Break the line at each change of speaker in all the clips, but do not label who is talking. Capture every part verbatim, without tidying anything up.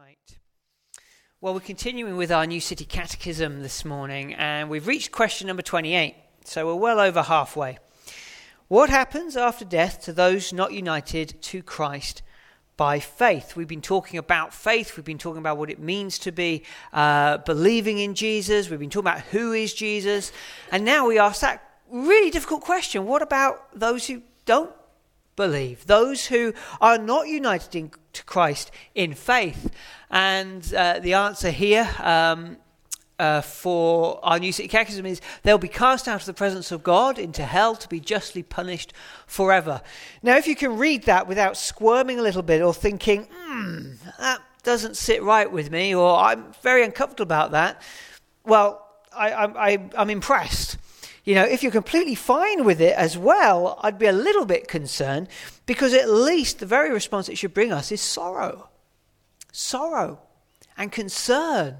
Right. Well, we're continuing with our New City Catechism this morning, and we've reached question number twenty-eight, so we're well over halfway. What happens after death to those not united to Christ by faith? We've been talking about faith, we've been talking about what it means to be uh, believing in Jesus, we've been talking about who is Jesus, and now we ask that really difficult question: what about those who don't believe, those who are not united in, to Christ in faith? And uh, the answer here um, uh, for our New City Catechism is they'll be cast out of the presence of God into hell to be justly punished forever. Now, if you can read that without squirming a little bit or thinking, hmm, that doesn't sit right with me, or I'm very uncomfortable about that, well, I, I, I, I'm impressed. You know, if you're completely fine with it as well, I'd be a little bit concerned, because at least the very response it should bring us is sorrow. Sorrow and concern.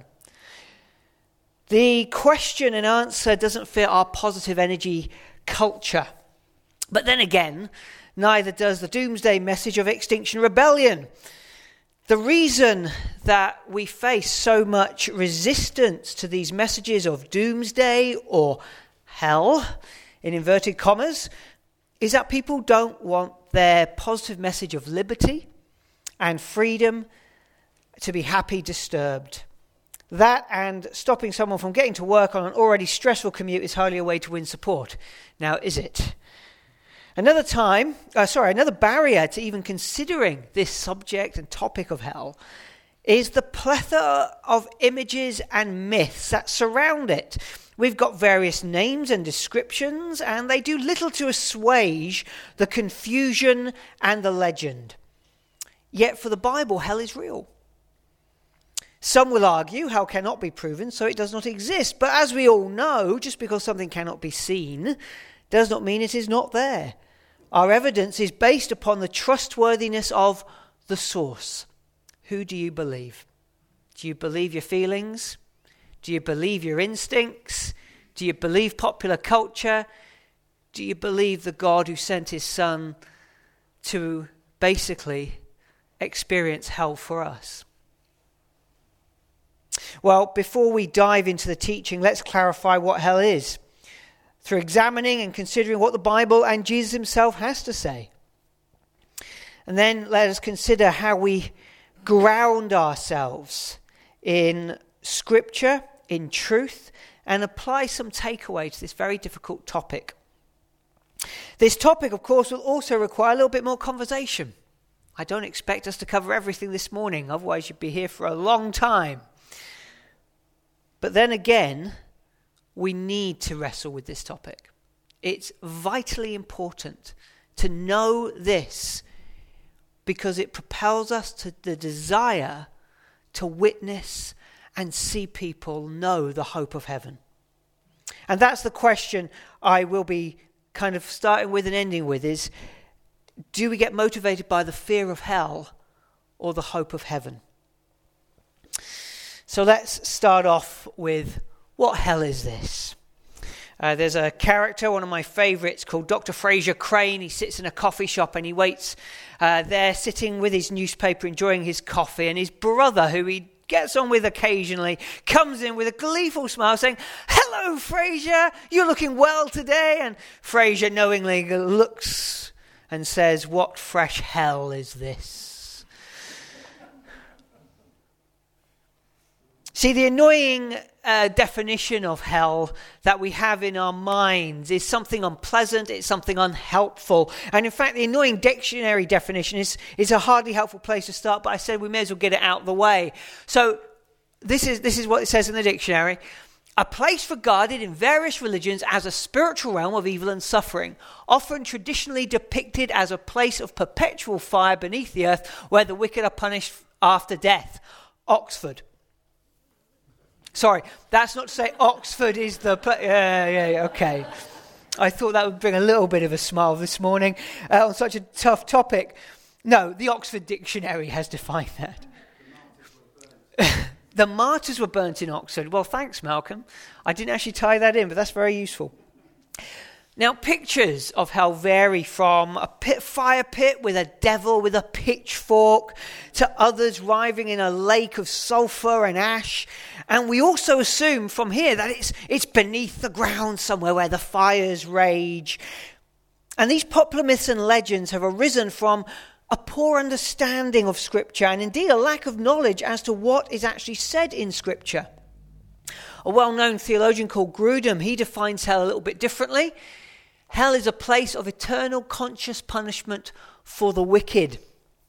The question and answer doesn't fit our positive energy culture. But then again, neither does the doomsday message of Extinction Rebellion. The reason that we face so much resistance to these messages of doomsday or hell, in inverted commas, is that people don't want their positive message of liberty and freedom to be happy disturbed. That and stopping someone from getting to work on an already stressful commute is hardly a way to win support. Now, is it? Another time, uh, sorry, another barrier to even considering this subject and topic of hell is the plethora of images and myths that surround it. We've got various names and descriptions, and they do little to assuage the confusion and the legend. Yet for the Bible, hell is real. Some will argue hell cannot be proven, so it does not exist. But as we all know, just because something cannot be seen does not mean it is not there. Our evidence is based upon the trustworthiness of the source. Who do you believe? Do you believe your feelings? Do you believe your instincts? Do you believe popular culture? Do you believe the God who sent his son to basically experience hell for us? Well, before we dive into the teaching, let's clarify what hell is through examining and considering what the Bible and Jesus himself has to say. And then let us consider how we ground ourselves in Scripture, in truth, and apply some takeaway to this very difficult topic. This topic, of course, will also require a little bit more conversation. I don't expect us to cover everything this morning, otherwise you'd be here for a long time. But then again, we need to wrestle with this topic. It's vitally important to know this, because it propels us to the desire to witness and see people know the hope of heaven. And that's the question I will be kind of starting with and ending with is, do we get motivated by the fear of hell or the hope of heaven? So let's start off with, what hell is this? Uh, there's a character, one of my favourites, called Doctor Fraser Crane. He sits in a coffee shop and he waits uh, there sitting with his newspaper enjoying his coffee, and his brother, who he gets on with occasionally, comes in with a gleeful smile saying, "Hello, Fraser, you're looking well today." And Fraser knowingly looks and says, "What fresh hell is this?" See, the annoying uh, definition of hell that we have in our minds is something unpleasant, it's something unhelpful. And in fact, the annoying dictionary definition is, is a hardly helpful place to start, but I said we may as well get it out of the way. So this is, this is what it says in the dictionary. A place regarded in various religions as a spiritual realm of evil and suffering, often traditionally depicted as a place of perpetual fire beneath the earth where the wicked are punished after death. Oxford. Sorry, that's not to say Oxford is the... Pl- yeah, yeah, yeah, okay. I thought that would bring a little bit of a smile this morning uh, on such a tough topic. No, the Oxford Dictionary has defined that. The martyrs were burnt in Oxford. Well, thanks, Malcolm. I didn't actually tie that in, but that's very useful. Now, pictures of hell vary from a pit, fire pit with a devil with a pitchfork to others writhing in a lake of sulfur and ash. And we also assume from here that it's, it's beneath the ground somewhere where the fires rage. And these popular myths and legends have arisen from a poor understanding of Scripture and indeed a lack of knowledge as to what is actually said in Scripture. A well-known theologian called Grudem, he defines hell a little bit differently. Hell is a place of eternal conscious punishment for the wicked.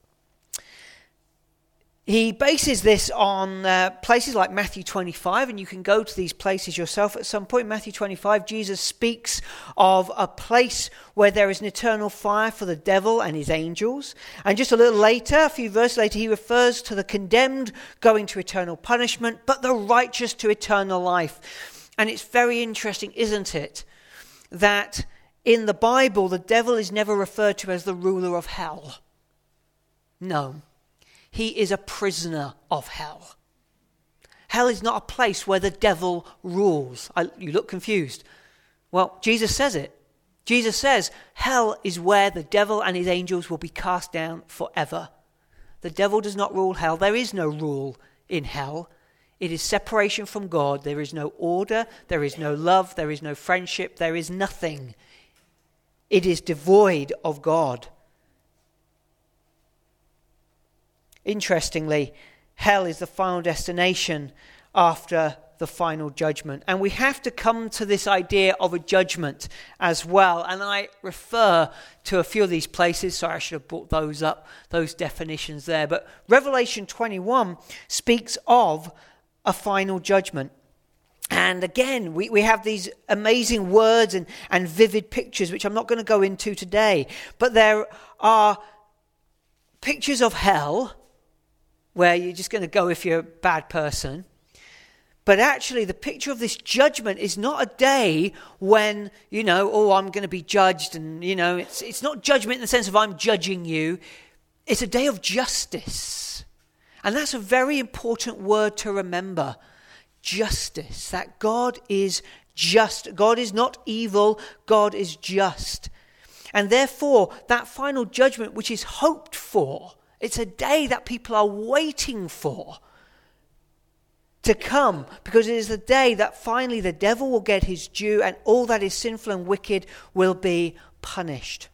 He bases this on uh, places like Matthew twenty-five, and you can go to these places yourself at some point. Matthew twenty-five, Jesus speaks of a place where there is an eternal fire for the devil and his angels. And just a little later, a few verses later, he refers to the condemned going to eternal punishment, but the righteous to eternal life. And it's very interesting, isn't it, that in the Bible, the devil is never referred to as the ruler of hell. No. He is a prisoner of hell. Hell is not a place where the devil rules. I, you look confused. Well, Jesus says it. Jesus says hell is where the devil and his angels will be cast down forever. The devil does not rule hell. There is no rule in hell. It is separation from God. There is no order. There is no love. There is no friendship. There is nothing. It is devoid of God. Interestingly, hell is the final destination after the final judgment. And we have to come to this idea of a judgment as well. And I refer to a few of these places. Sorry, I should have brought those up, those definitions there. But Revelation twenty-one speaks of a final judgment. And again, we, we have these amazing words and, and vivid pictures, which I'm not going to go into today. But there are pictures of hell where you're just going to go if you're a bad person. But actually, the picture of this judgment is not a day when, you know, oh, I'm going to be judged. And, you know, it's it's not judgment in the sense of I'm judging you. It's a day of justice. And that's a very important word to remember. Justice. That God is just. God is not evil. God is just. And therefore, that final judgment, which is hoped for, it's a day that people are waiting for to come, because it is the day that finally the devil will get his due and all that is sinful and wicked will be punished.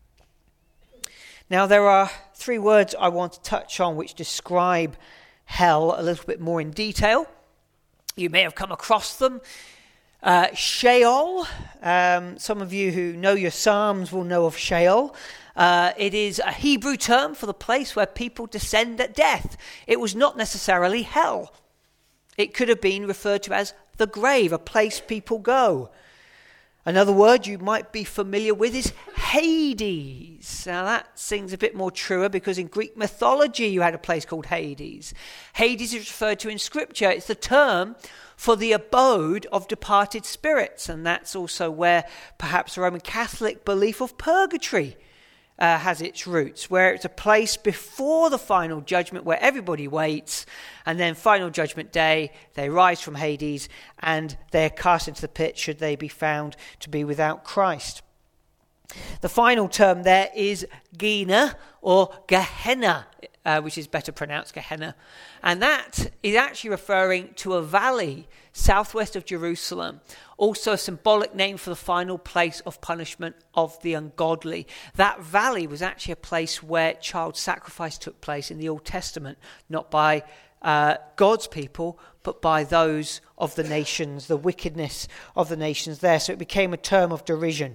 Now, there are three words I want to touch on which describe hell a little bit more in detail. You may have come across them. Uh, Sheol, um, some of you who know your Psalms will know of Sheol. Uh, it is a Hebrew term for the place where people descend at death. It was not necessarily hell. It could have been referred to as the grave, a place people go. Another word you might be familiar with is Hades. Now that seems a bit more truer because in Greek mythology you had a place called Hades. Hades is referred to in Scripture. It's the term for the abode of departed spirits. And that's also where perhaps the Roman Catholic belief of purgatory Uh, has its roots, where it's a place before the final judgment where everybody waits, and then final judgment day they rise from Hades and they're cast into the pit should they be found to be without Christ. The final term there is Gehenna or Gehenna, uh, which is better pronounced Gehenna, and that is actually referring to a valley southwest of Jerusalem, also a symbolic name for the final place of punishment of the ungodly. That valley was actually a place where child sacrifice took place in the Old Testament, not by uh, God's people, but by those of the nations, the wickedness of the nations there. So it became a term of derision.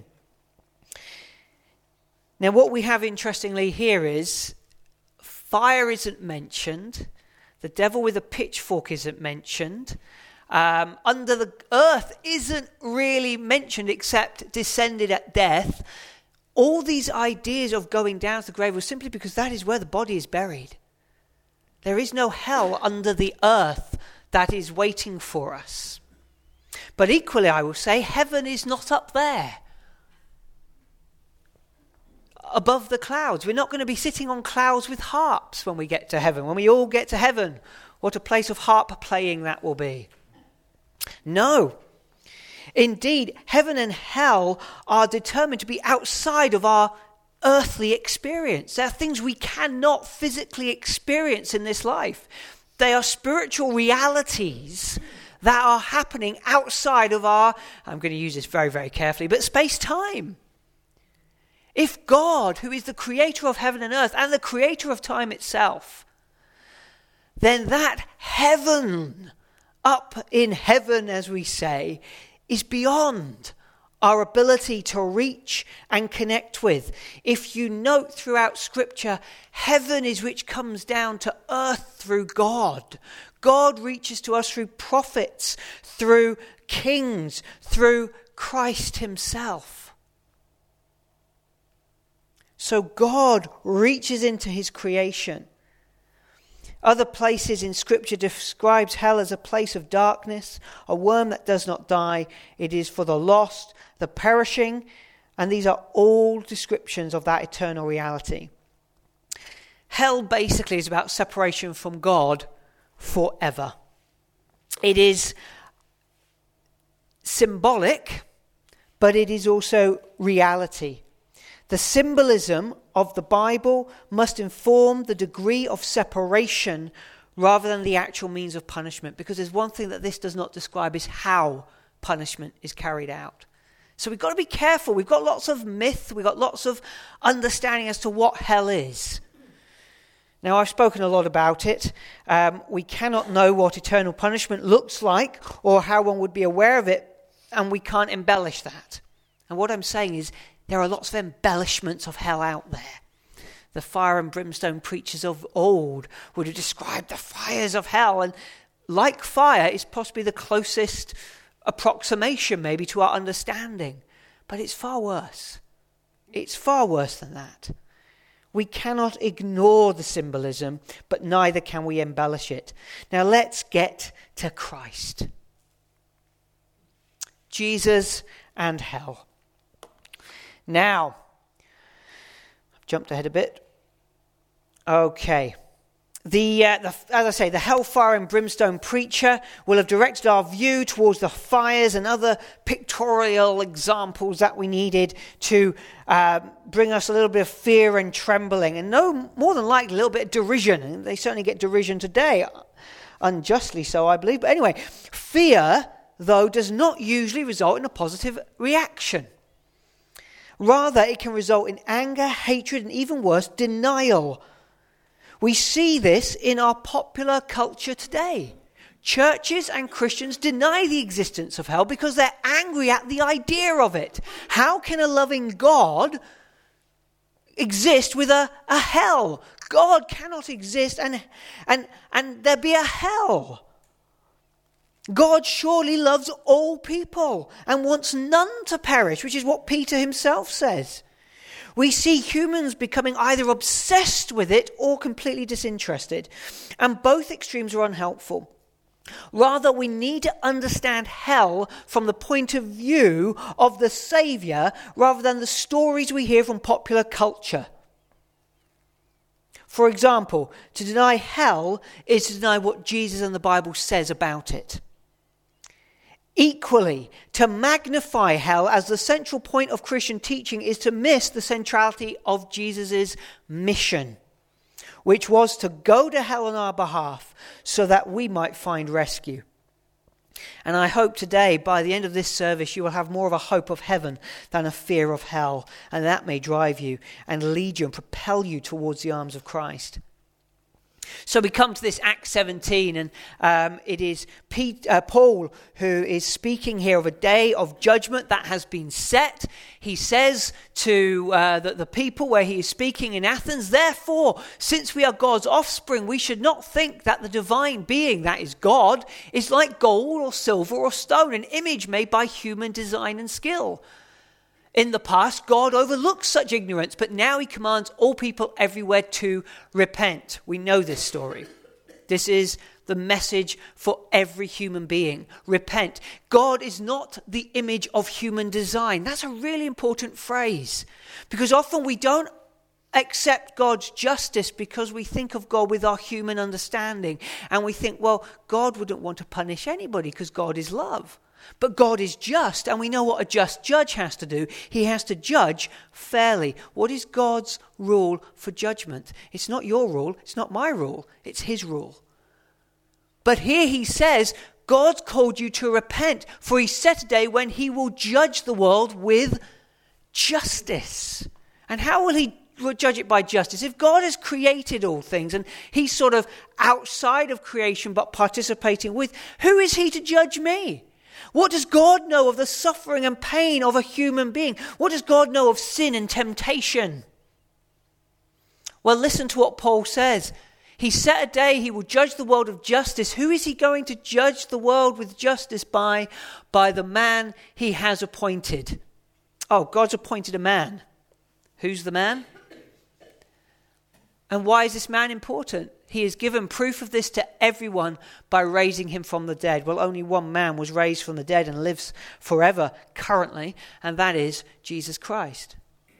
Now, what we have interestingly here is fire isn't mentioned. The devil with a pitchfork isn't mentioned. Um, under the earth isn't really mentioned except descended at death. All these ideas of going down to the grave was simply because that is where the body is buried. There is no hell under the earth that is waiting for us. But equally, I will say, heaven is not up there above the clouds. We're not going to be sitting on clouds with harps when we get to heaven. When we all get to heaven, what a place of harp playing that will be. No. Indeed, heaven and hell are determined to be outside of our earthly experience. They are things we cannot physically experience in this life. They are spiritual realities that are happening outside of our, I'm going to use this very, very carefully, but space-time. If God, who is the creator of heaven and earth and the creator of time itself, then that heaven, up in heaven as we say, is beyond our ability to reach and connect with. If you note throughout Scripture, heaven is which comes down to earth through God. God reaches to us through prophets, through kings, through Christ himself. So God reaches into his creation. Other places in Scripture describes hell as a place of darkness, a worm that does not die. It is for the lost, the perishing, and these are all descriptions of that eternal reality. Hell basically is about separation from God forever. It is symbolic, but it is also reality. The symbolism of the Bible must inform the degree of separation rather than the actual means of punishment, because there's one thing that this does not describe is how punishment is carried out. So we've got to be careful. We've got lots of myth, we've got lots of understanding as to what hell is. Now, I've spoken a lot about it. Um, we cannot know what eternal punishment looks like or how one would be aware of it, and we can't embellish that. And what I'm saying is there are lots of embellishments of hell out there. The fire and brimstone preachers of old would have described the fires of hell, and like fire is possibly the closest approximation maybe to our understanding. But it's far worse. It's far worse than that. We cannot ignore the symbolism, but neither can we embellish it. Now let's get to Christ. Jesus and hell. Now, I've jumped ahead a bit. Okay. The, uh, the, as I say, the hellfire and brimstone preacher will have directed our view towards the fires and other pictorial examples that we needed to uh, bring us a little bit of fear and trembling, and no more than likely a little bit of derision. And they certainly get derision today, unjustly so, I believe. But anyway, fear, though, does not usually result in a positive reaction. Rather, it can result in anger, hatred, and even worse, denial. We see this in our popular culture today. Churches and Christians deny the existence of hell because they're angry at the idea of it. How can a loving God exist with a, a hell? God cannot exist and, and, and there be a hell. God surely loves all people and wants none to perish, which is what Peter himself says. We see humans becoming either obsessed with it or completely disinterested, and both extremes are unhelpful. Rather, we need to understand hell from the point of view of the Saviour rather than the stories we hear from popular culture. For example, to deny hell is to deny what Jesus and the Bible says about it. Equally, to magnify hell as the central point of Christian teaching is to miss the centrality of Jesus' mission, which was to go to hell on our behalf so that we might find rescue. And I hope today, by the end of this service, you will have more of a hope of heaven than a fear of hell, and that may drive you and lead you and propel you towards the arms of Christ. So we come to this Acts seventeen, and um, it is Pete, uh, Paul who is speaking here of a day of judgment that has been set. He says to uh, the, the people where he is speaking in Athens, "Therefore, since we are God's offspring, we should not think that the divine being, that is God, is like gold or silver or stone, an image made by human design and skill. In the past, God overlooked such ignorance, but now he commands all people everywhere to repent." We know this story. This is the message for every human being. Repent. God is not the image of human design. That's a really important phrase, because often we don't accept God's justice because we think of God with our human understanding. And we think, well, God wouldn't want to punish anybody because God is love. But God is just, and we know what a just judge has to do. He has to judge fairly. What is God's rule for judgment? It's not your rule, it's not my rule, it's his rule. But here he says, God's called you to repent, for he set a day when he will judge the world with justice. And how will he judge it by justice? If God has created all things and he's sort of outside of creation but participating with, who is he to judge me? What does God know of the suffering and pain of a human being? What does God know of sin and temptation? Well, listen to what Paul says. He set a day he will judge the world of justice. Who is he going to judge the world with justice by? By the man he has appointed. Oh, God's appointed a man. Who's the man? And why is this man important? He has given proof of this to everyone by raising him from the dead. Well, only one man was raised from the dead and lives forever currently, and that is Jesus Christ.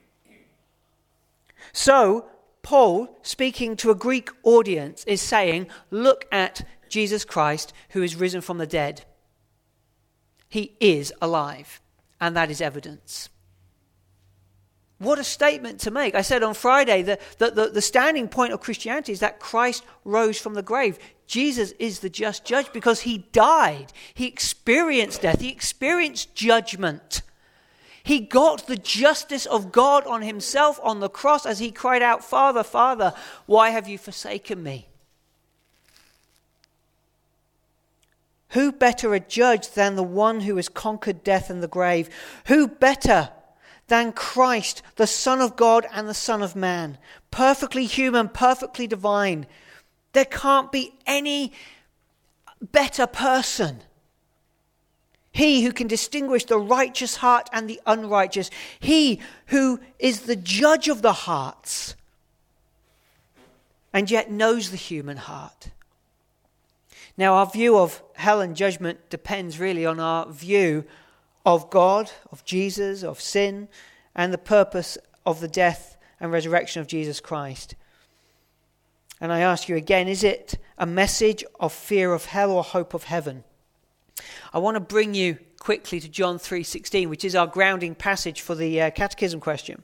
So, Paul, speaking to a Greek audience, is saying, look at Jesus Christ who is risen from the dead. He is alive, and that is evidence. What a statement to make. I said on Friday that the, the, the standing point of Christianity is that Christ rose from the grave. Jesus is the just judge because he died. He experienced death. He experienced judgment. He got the justice of God on himself on the cross as he cried out, Father, Father, why have you forsaken me? Who better a judge than the one who has conquered death and the grave? Who better than Christ, the Son of God and the Son of Man, perfectly human, perfectly divine? There can't be any better person. He who can distinguish the righteous heart and the unrighteous. He who is the judge of the hearts and yet knows the human heart. Now, our view of hell and judgment depends really on our view of God, of Jesus, of sin, and the purpose of the death and resurrection of Jesus Christ. And I ask you again, is it a message of fear of hell or hope of heaven? I want to bring you quickly to John three sixteen, which is our grounding passage for the uh, catechism question.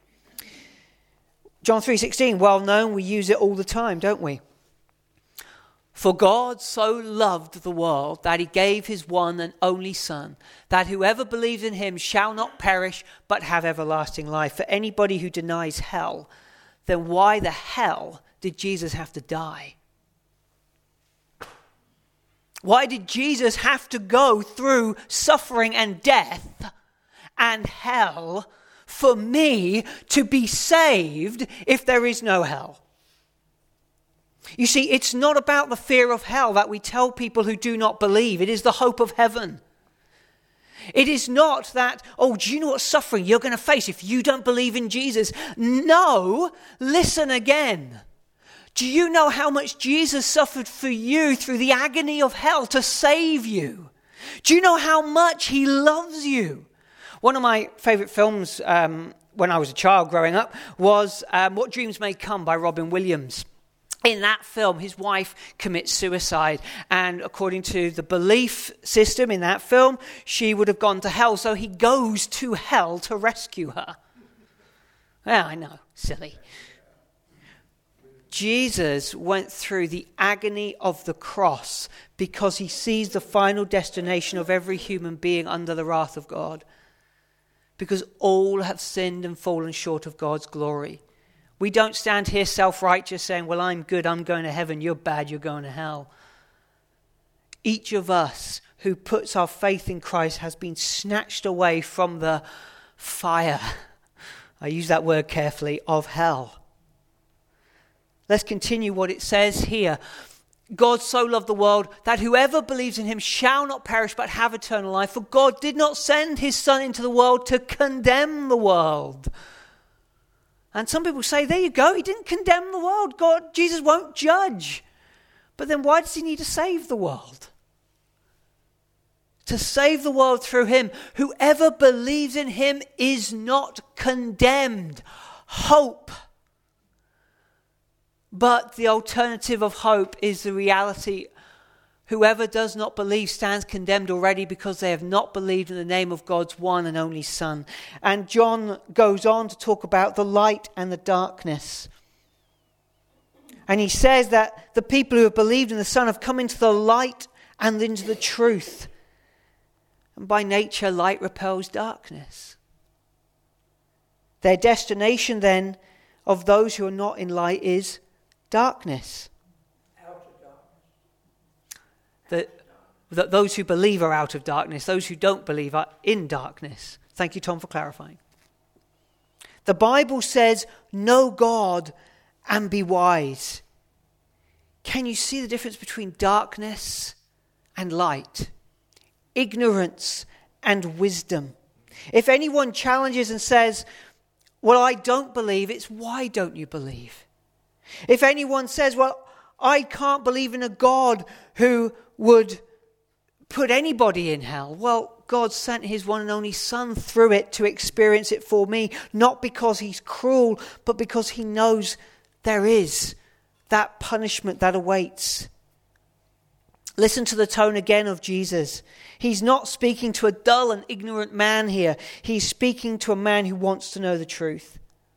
John three sixteen, well known, we use it all the time, don't we? For God so loved the world that he gave his one and only Son, that whoever believes in him shall not perish but have everlasting life. For anybody who denies hell, then why the hell did Jesus have to die? Why did Jesus have to go through suffering and death and hell for me to be saved if there is no hell? You see, it's not about the fear of hell that we tell people who do not believe. It is the hope of heaven. It is not that, oh, do you know what suffering you're going to face if you don't believe in Jesus? No, listen again. Do you know how much Jesus suffered for you through the agony of hell to save you? Do you know how much he loves you? One of my favorite films um, when I was a child growing up was um, What Dreams May Come by Robin Williams. In that film, his wife commits suicide, and according to the belief system in that film, she would have gone to hell, so he goes to hell to rescue her. Yeah, I know, silly. Jesus went through the agony of the cross because he sees the final destination of every human being under the wrath of God. Because all have sinned and fallen short of God's glory. We don't stand here self-righteous saying, well, I'm good, I'm going to heaven, you're bad, you're going to hell. Each of us who puts our faith in Christ has been snatched away from the fire, I use that word carefully, of hell. Let's continue what it says here. God so loved the world that whoever believes in him shall not perish but have eternal life. For God did not send his Son into the world to condemn the world. And some people say, there you go, he didn't condemn the world. God, Jesus won't judge. But then why does he need to save the world? To save the world through him. Whoever believes in him is not condemned. Hope. But the alternative of hope is the reality Whoever does not believe stands condemned already because they have not believed in the name of God's one and only Son. And John goes on to talk about the light and the darkness. And he says that the people who have believed in the Son have come into the light and into the truth. And by nature, light repels darkness. Their destination then of those who are not in light is darkness. That, that those who believe are out of darkness, those who don't believe are in darkness. Thank you, Tom, for clarifying. The Bible says, know God and be wise. Can you see the difference between darkness and light? Ignorance and wisdom. If anyone challenges and says, well, I don't believe, it's why don't you believe? If anyone says, well, I can't believe in a God who would put anybody in hell, well, God sent his one and only Son through it to experience it for me, not because he's cruel, but because he knows there is that punishment that awaits. Listen to the tone again of Jesus. He's not speaking to a dull and ignorant man here. He's speaking to a man who wants to know the truth.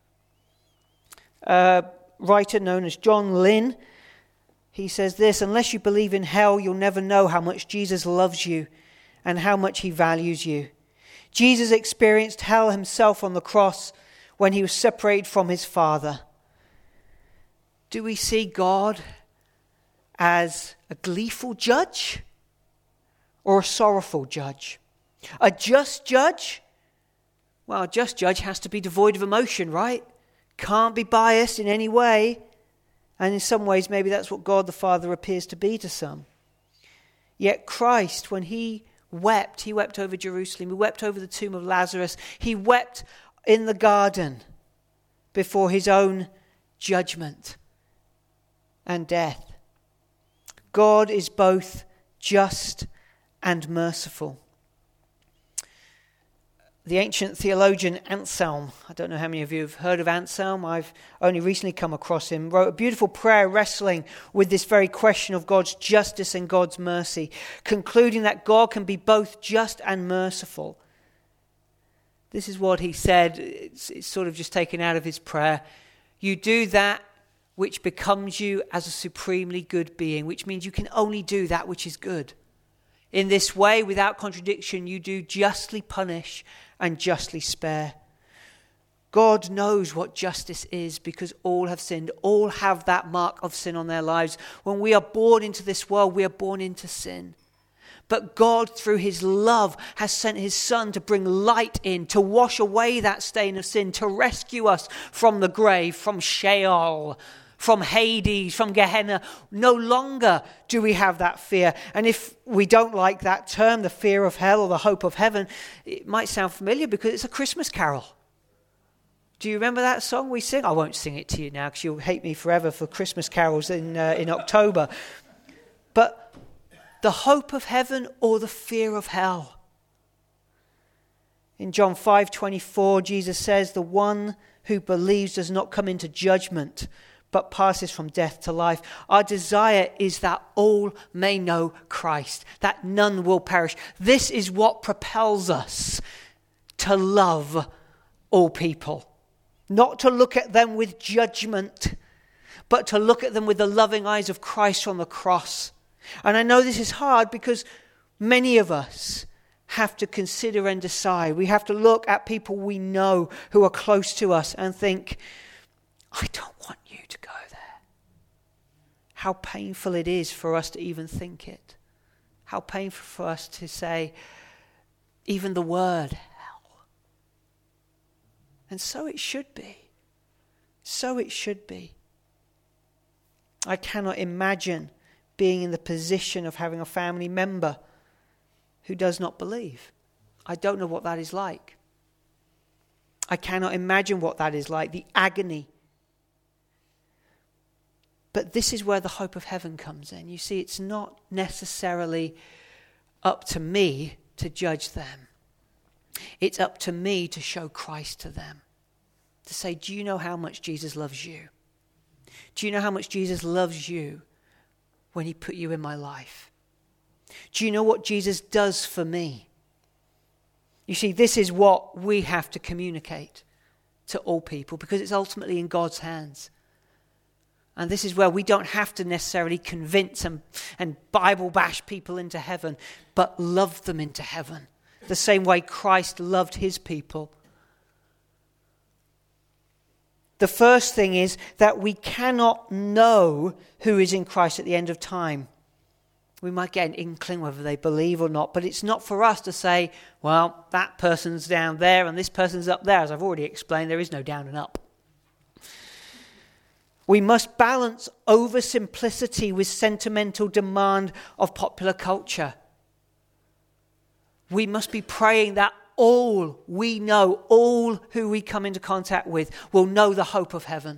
A writer known as John Lynn, he says this, unless you believe in hell, you'll never know how much Jesus loves you and how much he values you. Jesus experienced hell himself on the cross when he was separated from his Father. Do we see God as a gleeful judge or a sorrowful judge? A just judge? Well, a just judge has to be devoid of emotion, right? Can't be biased in any way. And in some ways, maybe that's what God the Father appears to be to some. Yet Christ, when he wept, he wept over Jerusalem, he wept over the tomb of Lazarus, he wept in the garden before his own judgment and death. God is both just and merciful. The ancient theologian Anselm, I don't know how many of you have heard of Anselm, I've only recently come across him, wrote a beautiful prayer wrestling with this very question of God's justice and God's mercy, concluding that God can be both just and merciful. This is what he said, it's, it's sort of just taken out of his prayer. You do that which becomes you as a supremely good being, which means you can only do that which is good. In this way, without contradiction, you do justly punish and justly spare. God knows what justice is because all have sinned. All have that mark of sin on their lives. When we are born into this world, we are born into sin. But God, through his love, has sent his Son to bring light in, to wash away that stain of sin, to rescue us from the grave, from Sheol, from Hades, from Gehenna. No longer do we have that fear. And if we don't like that term, the fear of hell or the hope of heaven, it might sound familiar because it's a Christmas carol. Do you remember that song we sing? I won't sing it to you now because you'll hate me forever for Christmas carols in uh, in October. But the hope of heaven or the fear of hell. In John five twenty-four, Jesus says, the one who believes does not come into judgment, but passes from death to life. Our desire is that all may know Christ, that none will perish. This is what propels us to love all people. Not to look at them with judgment, but to look at them with the loving eyes of Christ on the cross. And I know this is hard because many of us have to consider and decide. We have to look at people we know who are close to us and think, I don't want you to go there. How painful it is for us to even think it. How painful for us to say even the word hell. And so it should be. So it should be. I cannot imagine being in the position of having a family member who does not believe. I don't know what that is like. I cannot imagine what that is like, the agony. But this is where the hope of heaven comes in. You see, it's not necessarily up to me to judge them. It's up to me to show Christ to them. To say, do you know how much Jesus loves you? Do you know how much Jesus loves you when he put you in my life? Do you know what Jesus does for me? You see, this is what we have to communicate to all people because it's ultimately in God's hands. And this is where we don't have to necessarily convince and, and Bible bash people into heaven, but love them into heaven. The same way Christ loved his people. The first thing is that we cannot know who is in Christ at the end of time. We might get an inkling whether they believe or not, but it's not for us to say, well, that person's down there and this person's up there. As I've already explained, there is no down and up. We must balance oversimplicity with sentimental demand of popular culture. We must be praying that all we know, all who we come into contact with, will know the hope of heaven.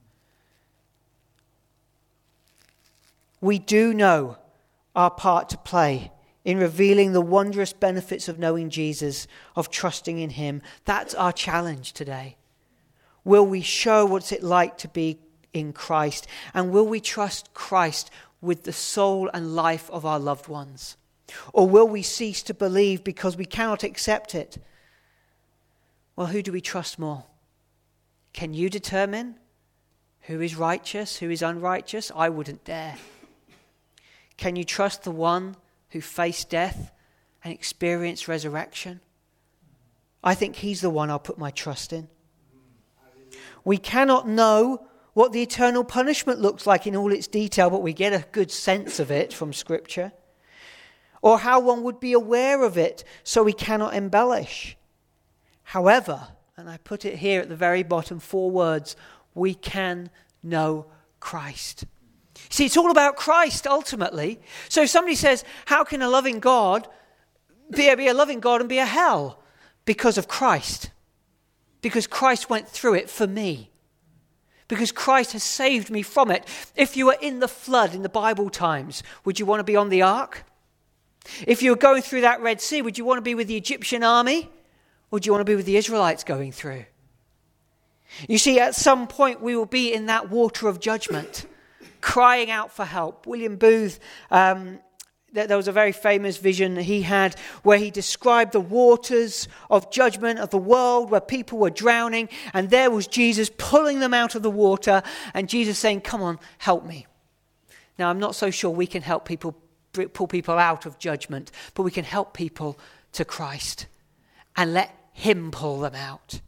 We do know our part to play in revealing the wondrous benefits of knowing Jesus, of trusting in him. That's our challenge today. Will we show what's it like to be in Christ? And will we trust Christ with the soul and life of our loved ones? Or will we cease to believe because we cannot accept it? Well, who do we trust more? Can you determine who is righteous, who is unrighteous? I wouldn't dare. Can you trust the one who faced death and experienced resurrection? I think he's the one I'll put my trust in. We cannot know what the eternal punishment looks like in all its detail, but we get a good sense of it from Scripture. Or how one would be aware of it, so we cannot embellish. However, and I put it here at the very bottom, four words, we can know Christ. See, it's all about Christ ultimately. So if somebody says, how can a loving God be a, be a loving God and be a hell? Because of Christ. Because Christ went through it for me. Because Christ has saved me from it. If you were in the flood in the Bible times, would you want to be on the ark? If you were going through that Red Sea, would you want to be with the Egyptian army? Or do you want to be with the Israelites going through? You see, at some point we will be in that water of judgment, crying out for help. William Booth, um, there was a very famous vision he had where he described the waters of judgment of the world where people were drowning, and there was Jesus pulling them out of the water, and Jesus saying, come on, help me. Now, I'm not so sure we can help people, pull people out of judgment, but we can help people to Christ and let him pull them out.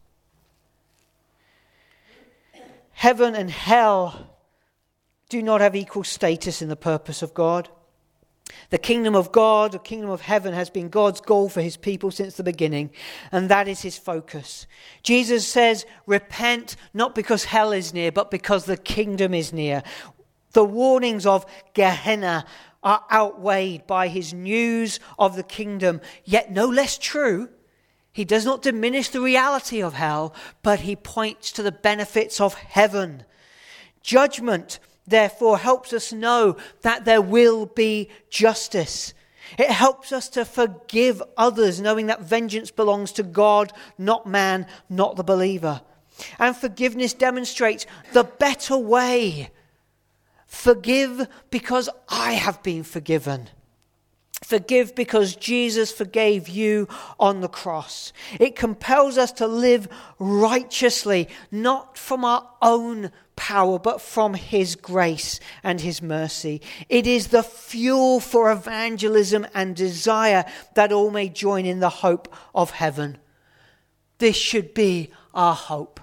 Heaven and hell do not have equal status in the purpose of God. The kingdom of God, the kingdom of heaven, has been God's goal for his people since the beginning, and that is his focus. Jesus says, repent, not because hell is near, but because the kingdom is near. The warnings of Gehenna are outweighed by his news of the kingdom, yet no less true. He does not diminish the reality of hell, but he points to the benefits of heaven. Judgment, therefore, helps us know that there will be justice. It helps us to forgive others, knowing that vengeance belongs to God, not man, not the believer. And forgiveness demonstrates the better way. Forgive because I have been forgiven. Forgive because Jesus forgave you on the cross. It compels us to live righteously, not from our own power, but from his grace and his mercy. It is the fuel for evangelism and desire that all may join in the hope of heaven. This should be our hope.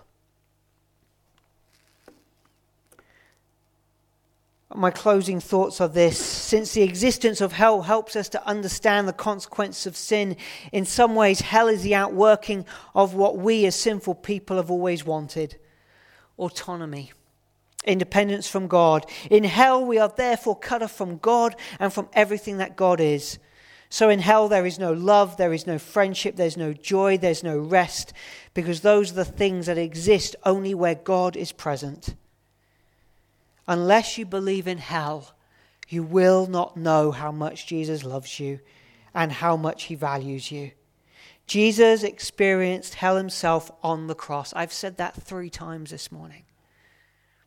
My closing thoughts are this. Since the existence of hell helps us to understand the consequence of sin, in some ways hell is the outworking of what we as sinful people have always wanted. Autonomy. Independence from God. In hell we are therefore cut off from God and from everything that God is. So in hell there is no love, there is no friendship, there's no joy, there's no rest, because those are the things that exist only where God is present. Unless you believe in hell, you will not know how much Jesus loves you and how much he values you. Jesus experienced hell himself on the cross. I've said that three times this morning.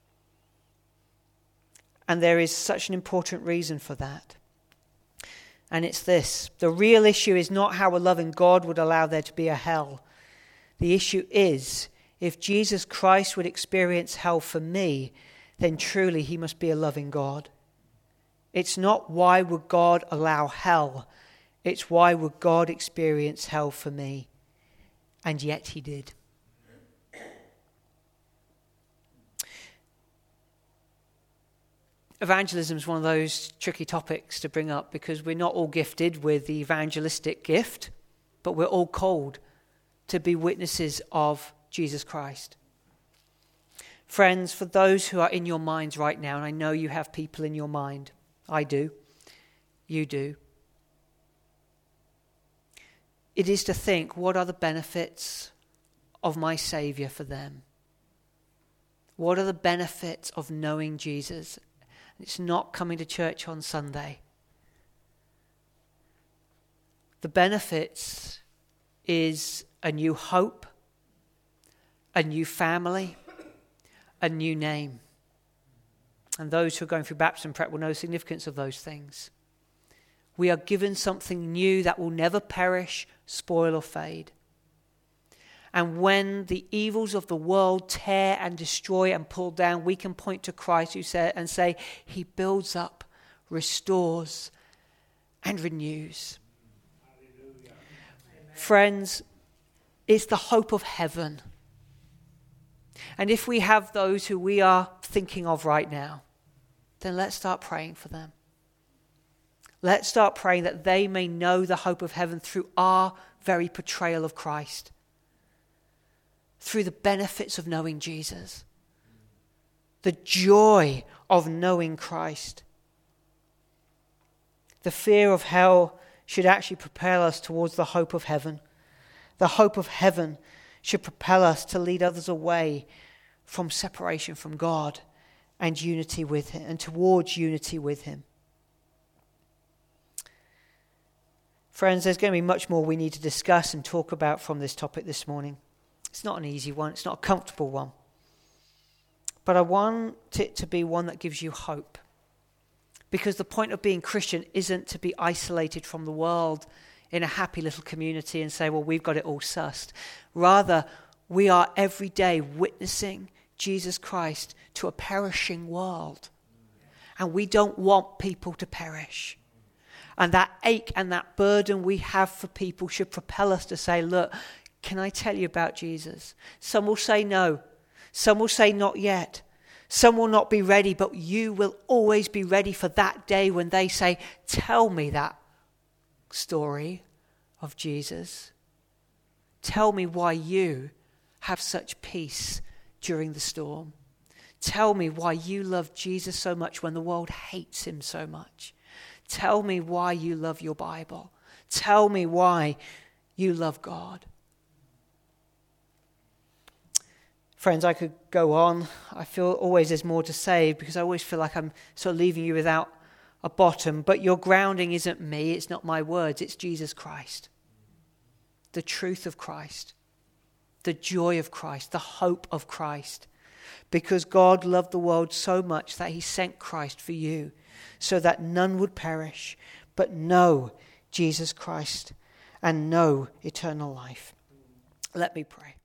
And there is such an important reason for that. And it's this: the real issue is not how a loving God would allow there to be a hell. The issue is, if Jesus Christ would experience hell for me, then truly he must be a loving God. It's not why would God allow hell. It's why would God experience hell for me. And yet he did. Evangelism is one of those tricky topics to bring up because we're not all gifted with the evangelistic gift, but we're all called to be witnesses of Jesus Christ. Friends, for those who are in your minds right now, and I know you have people in your mind, I do, you do, it is to think, what are the benefits of my Saviour for them? What are the benefits of knowing Jesus? It's not coming to church on Sunday. The benefits is a new hope, a new family, a new name. And those who are going through baptism prep will know the significance of those things. We are given something new that will never perish, spoil or fade. And when the evils of the world tear and destroy and pull down, we can point to Christ who said and say, he builds up, restores, and renews. Hallelujah. Friends, it's the hope of heaven. And if we have those who we are thinking of right now, then let's start praying for them. Let's start praying that they may know the hope of heaven through our very portrayal of Christ. Through the benefits of knowing Jesus. The joy of knowing Christ. The fear of hell should actually propel us towards the hope of heaven. The hope of heaven should propel us to lead others away from separation from God and unity with him, and towards unity with him. Friends, there's going to be much more we need to discuss and talk about from this topic this morning. It's not an easy one. It's not a comfortable one. But I want it to be one that gives you hope. Because the point of being Christian isn't to be isolated from the world in a happy little community and say, well, we've got it all sussed. Rather, we are every day witnessing Jesus Christ to a perishing world. And we don't want people to perish. And that ache and that burden we have for people should propel us to say, look, can I tell you about Jesus? Some will say no. Some will say not yet. Some will not be ready, but you will always be ready for that day when they say, tell me that story of Jesus. Tell me why you have such peace during the storm. Tell me why you love Jesus so much when the world hates him so much. Tell me why you love your Bible. Tell me why you love God. Friends, I could go on. I feel always there's more to say because I always feel like I'm sort of leaving you without a bottom. But your grounding isn't me. It's not my words. It's Jesus Christ. The truth of Christ. The joy of Christ. The hope of Christ. Because God loved the world so much that he sent Christ for you so that none would perish but know Jesus Christ and know eternal life. Let me pray.